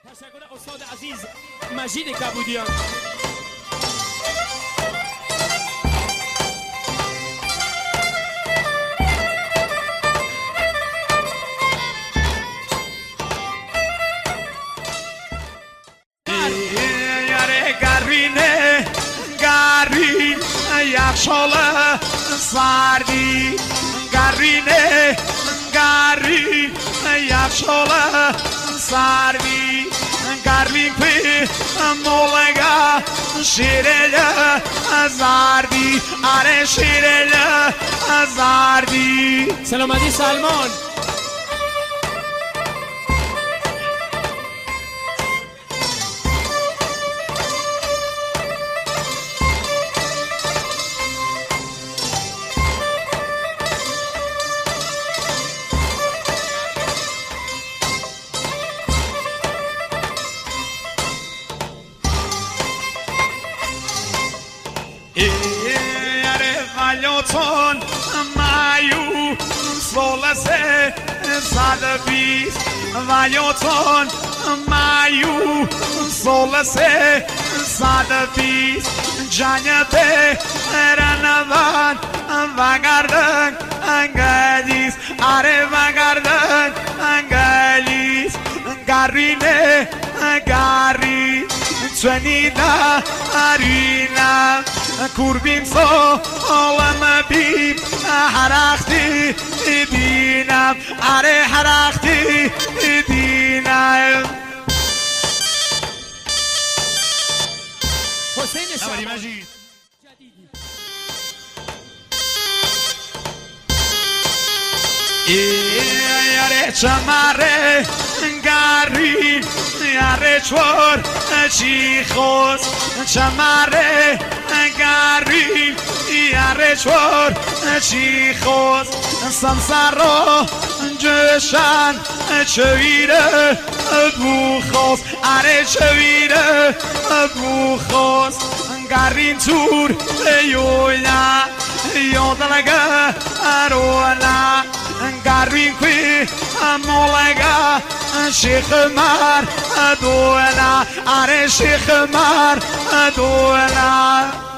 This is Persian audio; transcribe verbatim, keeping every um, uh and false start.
تشکر استاد عزیز مجید کبودیان. گرینه گرین یخشاله سردی گرینه گرین یخشاله سردی گرین پی مولگا شیرله زردی آره شیرله زردی. سلامتی سلمان. Valioton mayu solase sadabis Valioton mayu solase sadabis Janyate ranavan vagardan angalis are vagardan angalis garine gari twenida arina kurbim so alama bim harakti dinam are harakti dinam. حسین شعبان مجید یاره چماره گری یاره چور چی خوز چماره گری یاره چور چی خوز سمسر جشن چویره بوخوز اره چویره بوخوز گرین تور یولا یادلگه ارولا گرین کوی مولگه شیخ مر دولا اره شیخ مر دولا.